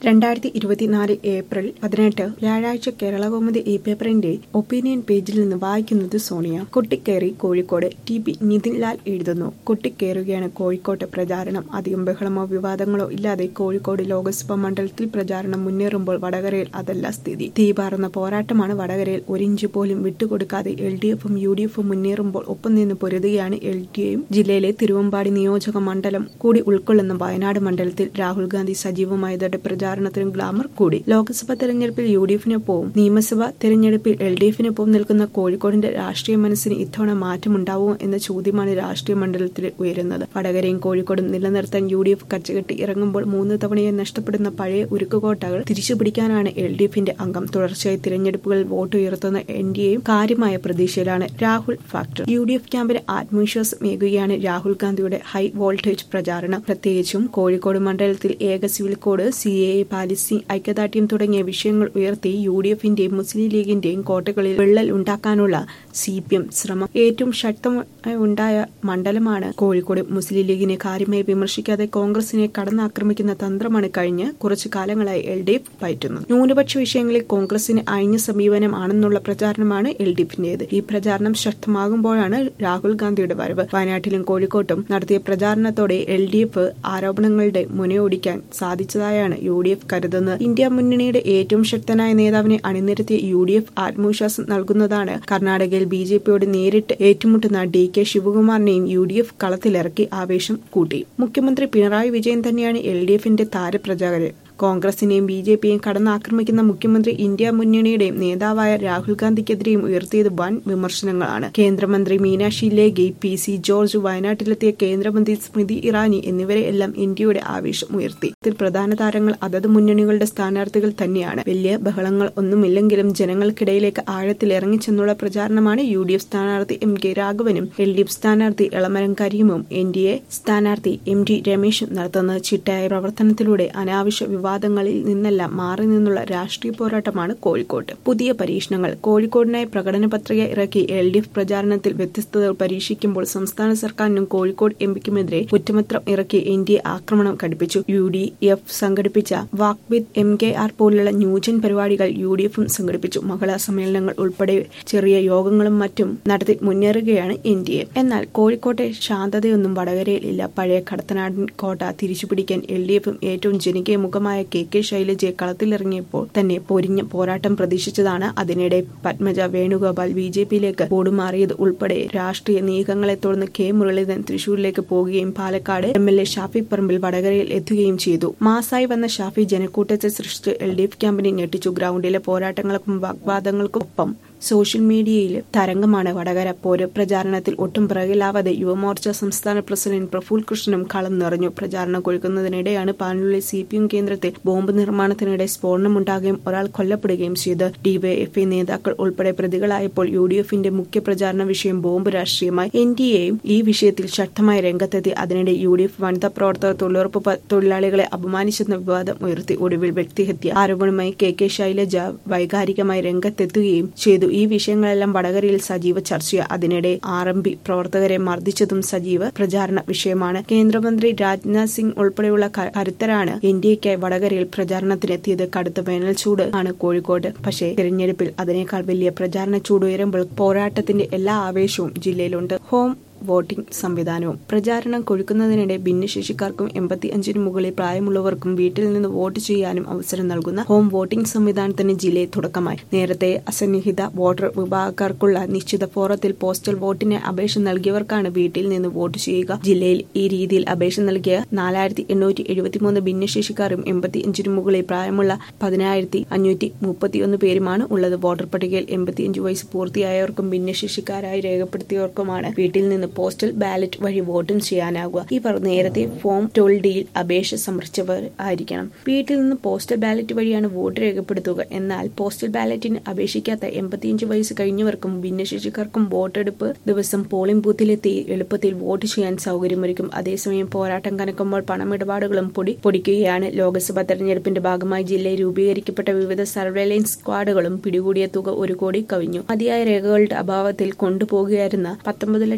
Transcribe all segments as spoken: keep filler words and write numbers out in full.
രണ്ടായിരത്തി ഇരുപത്തിനാല് ഏപ്രിൽ പതിനെട്ട് വ്യാഴാഴ്ച കേരളകൗമുദി ഈ പേപ്പറിന്റെ ഒപ്പീനിയൻ പേജിൽ നിന്ന് വായിക്കുന്നത് സോണിയ. കൊട്ടിക്കയറി കോഴിക്കോട്. ടി പി നിതിൻലാൽ എഴുതുന്നു. കൊട്ടിക്കയറുകയാണ് കോഴിക്കോട്ടെ പ്രചാരണം. അധികം ബഹളമോ വിവാദങ്ങളോ ഇല്ലാതെ കോഴിക്കോട് ലോക്സഭാ മണ്ഡലത്തിൽ പ്രചാരണം മുന്നേറുമ്പോൾ വടകരയിൽ അതല്ല സ്ഥിതി. തീപാറുന്ന പോരാട്ടമാണ് വടകരയിൽ. ഒരിഞ്ച് പോലും വിട്ടുകൊടുക്കാതെ എൽ ഡി എഫും യു ഡി എഫും മുന്നേറുമ്പോൾ ഒപ്പം നിന്ന് പൊരുതുകയാണ് എൽ ഡി എയും. ജില്ലയിലെ തിരുവമ്പാടി നിയോജക മണ്ഡലം കൂടി ഉൾക്കൊള്ളുന്ന വയനാട് മണ്ഡലത്തിൽ രാഹുൽ ഗാന്ധി സജീവമായതോടെ പ്രചാരണം ത്തിനും ഗ്ലാമർ കൂടി. ലോക്സഭാ തെരഞ്ഞെടുപ്പിൽ യു ഡി എഫിനൊപ്പവും നിയമസഭാ തെരഞ്ഞെടുപ്പിൽ എൽ ഡി എഫിനൊപ്പവും നിൽക്കുന്ന കോഴിക്കോടിന്റെ രാഷ്ട്രീയ മനസ്സിന് ഇത്തവണ മാറ്റമുണ്ടാവുമോ എന്ന ചോദ്യമാണ് രാഷ്ട്രീയ മണ്ഡലത്തിൽ ഉയരുന്നത്. വടകരയും കോഴിക്കോടും നിലനിർത്താൻ യു ഡി എഫ് കച്ചകെട്ടി ഇറങ്ങുമ്പോൾ മൂന്ന് തവണയെ നഷ്ടപ്പെടുന്ന പഴയ ഉരുക്കുകോട്ടകൾ തിരിച്ചുപിടിക്കാനാണ് എൽ ഡി എഫിന്റെ അംഗം. തുടർച്ചയായി തിരഞ്ഞെടുപ്പുകളിൽ വോട്ട് ഉയർത്തുന്ന എൻ ഡി എയും കാര്യമായ പ്രതീക്ഷയിലാണ്. Rahul factor. U D F ക്യാമ്പിന് ആത്മവിശ്വാസമേകുകയാണ് രാഹുൽ ഗാന്ധിയുടെ ഹൈ വോൾട്ടേജ് പ്രചാരണം. പ്രത്യേകിച്ചും കോഴിക്കോട് മണ്ഡലത്തിൽ ഏക civil code, C A Palestine ഐക്യദാർഢ്യം തുടങ്ങിയ വിഷയങ്ങൾ ഉയർത്തി യു ഡി എഫിന്റെയും മുസ്ലിം ലീഗിന്റെയും കോട്ടകളിൽ വിള്ളൽ ഉണ്ടാക്കാനുള്ള സി പി എം ശ്രമം ഏറ്റവും ശക്തമായി ഉണ്ടായ മണ്ഡലമാണ് കോഴിക്കോട്. മുസ്ലിം ലീഗിനെ കാര്യമായി വിമർശിക്കാതെ കോൺഗ്രസിനെ കടന്നാക്രമിക്കുന്ന തന്ത്രമാണ് കഴിഞ്ഞ കുറച്ചു കാലങ്ങളായി എൽ ഡി എഫ് പയറ്റുന്നത്. ന്യൂനപക്ഷ വിഷയങ്ങളിൽ കോൺഗ്രസിന് അയഞ്ഞ സമീപനം ആണെന്നുള്ള പ്രചാരണമാണ് എൽ ഡി എഫിന്റേത്. ഈ പ്രചാരണം ശക്തമാകുമ്പോഴാണ് രാഹുൽ ഗാന്ധിയുടെ വരവ്. വയനാട്ടിലും കോഴിക്കോട്ടും നടത്തിയ പ്രചാരണത്തോടെ എൽ ഡി എഫ് ആരോപണങ്ങളുടെ മുനയൊടിക്കാൻ സാധിച്ചതായാണ് യു ഡി എഫ് കരുതുന്നത്. ഇന്ത്യ മുന്നണിയുടെ ഏറ്റവും ശക്തനായ നേതാവിനെ അണിനിരത്തിയ യു ഡി എഫ് ആത്മവിശ്വാസം നൽകുന്നതാണ്. കർണാടകയിൽ ബി ജെ പിയോട് നേരിട്ട് ഏറ്റുമുട്ടുന്ന ഡി കെ ശിവകുമാറിനെയും യു ഡി എഫ് കളത്തിലിറക്കി ആവേശം കൂട്ടി. മുഖ്യമന്ത്രി പിണറായി വിജയൻ തന്നെയാണ് എൽ ഡി എഫിന്റെ താരപ്രചാരകൻ. കോൺഗ്രസിനെയും ബി ജെ പിയെയും കടന്നാക്രമിക്കുന്ന മുഖ്യമന്ത്രി ഇന്ത്യ മുന്നണിയുടെയും നേതാവായ രാഹുൽ ഗാന്ധിക്കെതിരെയും ഉയർത്തിയത് വൻ വിമർശനങ്ങളാണ്. കേന്ദ്രമന്ത്രി Meenakshi Lekhi, P C George, വയനാട്ടിലെത്തിയ കേന്ദ്രമന്ത്രി സ്മൃതി ഇറാനി എന്നിവരെ എല്ലാം ഇന്ത്യയുടെ ആവേശം ഉയർത്തി. ഇതിൽ പ്രധാന താരങ്ങൾ അതത് മുന്നണികളുടെ സ്ഥാനാർത്ഥികൾ തന്നെയാണ്. വലിയ ബഹളങ്ങൾ ഒന്നുമില്ലെങ്കിലും ജനങ്ങൾക്കിടയിലേക്ക് ആഴത്തിൽ ഇറങ്ങിച്ചെന്നുള്ള പ്രചാരണമാണ് യു ഡി എഫ് സ്ഥാനാർത്ഥി എം കെ രാഘവനും എൽ ഡി എഫ് സ്ഥാനാർത്ഥി എളമരം കരീമും എൻ ഡി എ സ്ഥാനാർത്ഥി എം ടി രമേശും നടത്തുന്നത്. ചിട്ടയായ പ്രവർത്തനത്തിലൂടെ അനാവശ്യ വിവാദങ്ങളിൽ നിന്നെല്ലാം മാറി നിന്നുള്ള രാഷ്ട്രീയ പോരാട്ടമാണ് കോഴിക്കോട്ട്. പുതിയ പരീക്ഷണങ്ങൾ. കോഴിക്കോടിനായി പ്രകടന പത്രിക ഇറക്കി എൽ ഡി എഫ് പ്രചാരണത്തിൽ വ്യത്യസ്തതകൾ പരീക്ഷിക്കുമ്പോൾ സംസ്ഥാന സർക്കാരിനും കോഴിക്കോട് എം പിക്കുമെതിരെ കുറ്റപത്രം ഇറക്കി എൻ ഡി എ ആക്രമണം ഘടിപ്പിച്ചു. യു ഡി എഫ് സംഘടിപ്പിച്ച walk with M K R പോലുള്ള ന്യൂജൻ പരിപാടികൾ യു ഡി എഫും സംഘടിപ്പിച്ചു. മഹിളാ സമ്മേളനങ്ങൾ ഉൾപ്പെടെ ചെറിയ യോഗങ്ങളും മറ്റും നടത്തി മുന്നേറുകയാണ് എൻ ഡി എ. എന്നാൽ കോഴിക്കോട്ടെ ശാന്തതയൊന്നും വടകരയിൽ ഇല്ല. പഴയ കടത്തനാടൻ കോട്ട തിരിച്ചുപിടിക്കാൻ എൽ ഡി എഫും ഏറ്റവും ജനകീയ മുഖമായ കെ കെ ശൈലജയെ കളത്തിലിറങ്ങിയപ്പോൾ തന്നെ പൊരിഞ്ഞ പോരാട്ടം പ്രതീക്ഷിച്ചതാണ്. അതിനിടെ പത്മജ വേണുഗോപാൽ ബി ജെ പിയിലേക്ക് കൂടുമാറിയത് ഉൾപ്പെടെ രാഷ്ട്രീയ നീക്കങ്ങളെ തുടർന്ന് കെ മുരളീധരൻ തൃശൂരിലേക്ക് പോകുകയും Palakkad M L A Shafi Parambil വടകരയിൽ എത്തുകയും ചെയ്തു. മാസായി വന്ന ഷാഫി ജനക്കൂട്ടത്തെ സൃഷ്ടിച്ച് എൽ ഡി എഫ് ക്യാമ്പിനെ ഞെട്ടിച്ചു. ഗ്രൗണ്ടിലെ പോരാട്ടങ്ങൾക്കും വാഗ്വാദങ്ങൾക്കും ഒപ്പം സോഷ്യൽ മീഡിയയിൽ തരംഗമാണ് വടകര. പോര് പ്രചാരണത്തിൽ ഒട്ടും പിറകിലാവാതെ യുവമോർച്ച സംസ്ഥാന പ്രസിഡന്റ് പ്രഫുൽ കൃഷ്ണനും കളം നിറഞ്ഞു. പ്രചാരണം കൊഴുക്കുന്നതിനിടെയാണ് പാനൂരിലെ സി പി എം കേന്ദ്രത്തിൽ ബോംബ് നിർമ്മാണത്തിനിടെ സ്ഫോടനമുണ്ടാകുകയും ഒരാൾ കൊല്ലപ്പെടുകയും ചെയ്ത്. ഡിവൈഎഫ്ഐ നേതാക്കൾ ഉൾപ്പെടെ പ്രതികളായപ്പോൾ യു ഡി എഫിന്റെ മുഖ്യ പ്രചാരണ വിഷയം ബോംബ് രാഷ്ട്രീയമായി. എൻ ഡി എയും ഈ വിഷയത്തിൽ ശക്തമായ രംഗത്തെത്തി. അതിനിടെ യു ഡി എഫ് വനിതാ പ്രവർത്തകർ തൊഴിലുറപ്പ് തൊഴിലാളികളെ അപമാനിച്ചെന്ന വിവാദം ഉയർത്തി. ഒടുവിൽ വ്യക്തിഹത്യ ആരോപണവുമായി കെ കെ ശൈലജ വൈകാരികമായി രംഗത്തെത്തുകയും ചെയ്തു. ഈ വിഷയങ്ങളെല്ലാം വടകരയിൽ സജീവ ചർച്ചയാണ്. അതിനിടെ ആർ എം പി പ്രവർത്തകരെ മർദ്ദിച്ചതും സജീവ പ്രചാരണ വിഷയമാണ്. കേന്ദ്രമന്ത്രി രാജ്നാഥ് സിംഗ് ഉൾപ്പെടെയുള്ള കരുത്തരാണ് എൻ ഡി എക്കായി വടകരയിൽ പ്രചാരണത്തിനെത്തിയത്. കടുത്ത വേനൽ ചൂട് ആണ് കോഴിക്കോട്. പക്ഷേ തിരഞ്ഞെടുപ്പിൽ അതിനേക്കാൾ വലിയ പ്രചാരണ ചൂട് ഉയരുമ്പോൾ പോരാട്ടത്തിന്റെ എല്ലാ ആവേശവും ജില്ലയിലുണ്ട്. ഹോം വോട്ടിംഗ് സംവിധാനവും. പ്രചാരണം കൊഴുക്കുന്നതിനിടെ ഭിന്നശേഷിക്കാർക്കും എൺപത്തി അഞ്ചിന് മുകളിൽ പ്രായമുള്ളവർക്കും വീട്ടിൽ നിന്ന് വോട്ട് ചെയ്യാനും അവസരം നൽകുന്ന ഹോം വോട്ടിംഗ് സംവിധാനത്തിന് ജില്ലയിൽ തുടക്കമായി. നേരത്തെ അസന്നിഹിത വോട്ടർ വിഭാഗക്കാർക്കുള്ള നിശ്ചിത ഫോറത്തിൽ പോസ്റ്റൽ വോട്ടിന് അപേക്ഷ നൽകിയവർക്കാണ് വീട്ടിൽ നിന്ന് വോട്ട് ചെയ്യുക. ജില്ലയിൽ ഈ രീതിയിൽ അപേക്ഷ നൽകിയ നാലായിരത്തി എണ്ണൂറ്റി എഴുപത്തിമൂന്ന് ഭിന്നശേഷിക്കാരും എൺപത്തി അഞ്ചിന് മുകളിൽ പ്രായമുള്ള പതിനായിരത്തി അഞ്ഞൂറ്റി മുപ്പത്തിയൊന്ന് പേരുമാണ് ഉള്ളത്. വോട്ടർ പട്ടികയിൽ എൺപത്തിയഞ്ച് വയസ്സ് പൂർത്തിയായവർക്കും ഭിന്നശേഷിക്കാരായി രേഖപ്പെടുത്തിയവർക്കുമാണ് വീട്ടിൽ നിന്ന് പോസ്റ്റൽ ബാലറ്റ് വഴി വോട്ടും ചെയ്യാനാകുക. ഇവർ നേരത്തെ ഫോം ട്വൽവ് ഡിയിൽ അപേക്ഷ സമർപ്പിച്ചവർ ആയിരിക്കണം. വീട്ടിൽ നിന്ന് പോസ്റ്റൽ ബാലറ്റ് വഴിയാണ് വോട്ട് രേഖപ്പെടുത്തുക. എന്നാൽ പോസ്റ്റൽ ബാലറ്റിന് അപേക്ഷിക്കാത്ത എൺപത്തിയഞ്ച് വയസ്സ് കഴിഞ്ഞവർക്കും ഭിന്നശേഷിക്കാർക്കും വോട്ടെടുപ്പ് ദിവസം പോളിംഗ് ബൂത്തിലെത്തി എളുപ്പത്തിൽ വോട്ട് ചെയ്യാൻ സൗകര്യമൊരുക്കും. അതേസമയം പോരാട്ടം കനക്കുമ്പോൾ പണമിടപാടുകളും പൊടി പൊടിക്കുകയാണ്. ലോക്സഭാ തെരഞ്ഞെടുപ്പിന്റെ ഭാഗമായി ജില്ലയിൽ രൂപീകരിക്കപ്പെട്ട വിവിധ സർവൈലൻസ് സ്ക്വാഡുകളും പിടികൂടിയ തുക ഒരു കോടി കവിഞ്ഞു. മതിയായ രേഖകളുടെ അഭാവത്തിൽ കൊണ്ടുപോകുകയായിരുന്ന പത്തൊമ്പത് ലക്ഷത്തി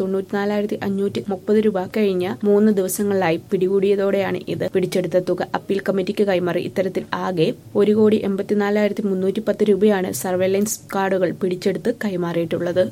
തൊണ്ണൂറ്റിനാലായിരത്തി അഞ്ഞൂറ്റി മുപ്പത് രൂപ കഴിഞ്ഞ മൂന്ന് ദിവസങ്ങളിലായി പിടികൂടിയതോടെയാണ് ഇത്. പിടിച്ചെടുത്ത തുക അപ്പീൽ കമ്മിറ്റിക്ക് കൈമാറി. ഇത്തരത്തിൽ ആകെ ഒരു കോടി എൺപത്തിനാലായിരത്തി മുന്നൂറ്റി പത്ത് രൂപയാണ് സർവൈലൻസ് കാർഡുകൾ പിടിച്ചെടുത്ത് കൈമാറിയിട്ടുള്ളത്.